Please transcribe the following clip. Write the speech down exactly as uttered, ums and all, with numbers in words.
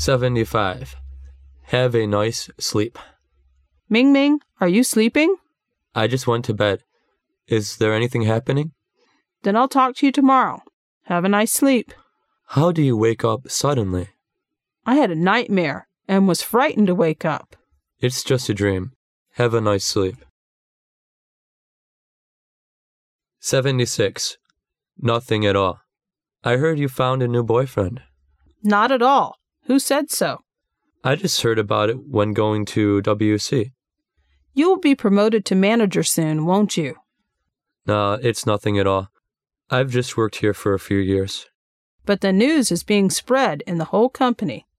seventy-five. Have a nice sleep. Ming Ming, are you sleeping? I just went to bed. Is there anything happening? Then I'll talk to you tomorrow. Have a nice sleep. How do you wake up suddenly? I had a nightmare and was frightened to wake up. It's just a dream. Have a nice sleep. seventy-six. Nothing at all. I heard you found a new boyfriend. Not at all. Who said so? I just heard about it when going to W C. You will be promoted to manager soon, won't you? Nah, it's nothing at all. I've just worked here for a few years. But the news is being spread in the whole company.